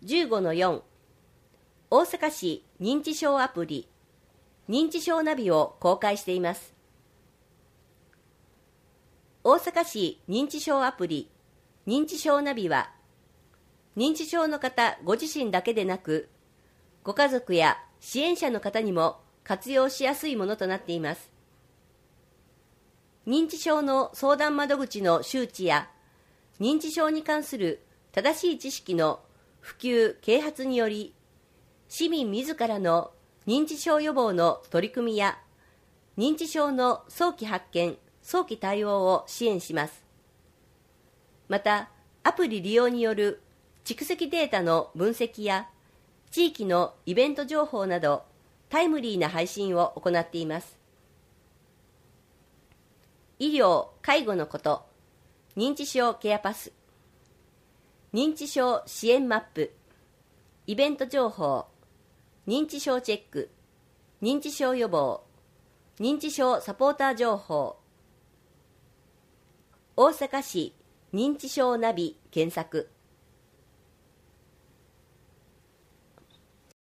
15-4 大阪市認知症アプリ認知症ナビを公開しています。大阪市認知症アプリ認知症ナビは、認知症の方ご自身だけでなく、ご家族や支援者の方にも活用しやすいものとなっています。認知症の相談窓口の周知や、認知症に関する正しい知識の普及・啓発により、市民自らの認知症予防の取り組みや、認知症の早期発見・早期対応を支援します。また、アプリ利用による蓄積データの分析や、地域のイベント情報など、タイムリーな配信を行っています。医療・介護のこと、認知症ケアパス、認知症支援マップ、イベント情報、認知症チェック、認知症予防、認知症サポーター情報、大阪市認知症ナビ検索。